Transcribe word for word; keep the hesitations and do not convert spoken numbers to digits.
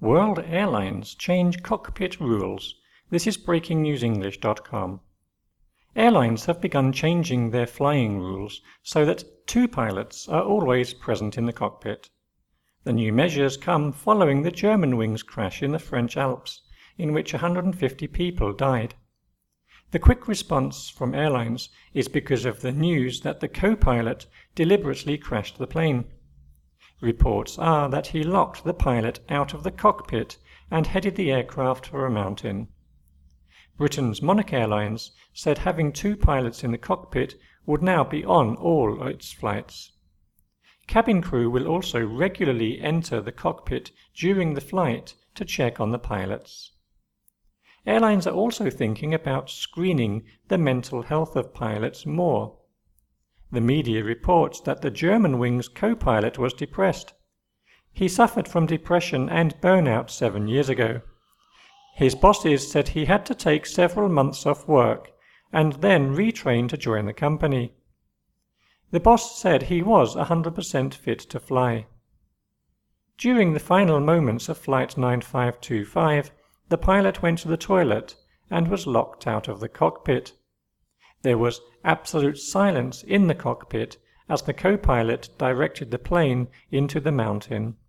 World Airlines change cockpit rules. This is breaking news english dot com. Airlines have begun changing their flying rules so that two pilots are always present in the cockpit. The new measures come following the Germanwings crash in the French Alps, in which one hundred fifty people died. The quick response from airlines is because of the news that the co-pilot deliberately crashed the plane. Reports are that he locked the pilot out of the cockpit and headed the aircraft for a mountain. Britain's Monarch Airlines said having two pilots in the cockpit would now be on all its flights. Cabin crew will also regularly enter the cockpit during the flight to check on the pilots. Airlines are also thinking about screening the mental health of pilots more. The media reports that the Germanwings co-pilot was depressed. He suffered from depression and burnout seven years ago. His bosses said he had to take several months off work and then retrain to join the company. The boss said he was one hundred percent fit to fly. During the final moments of Flight nine five two five, the pilot went to the toilet and was locked out of the cockpit. There was absolute silence in the cockpit as the co-pilot directed the plane into the mountain.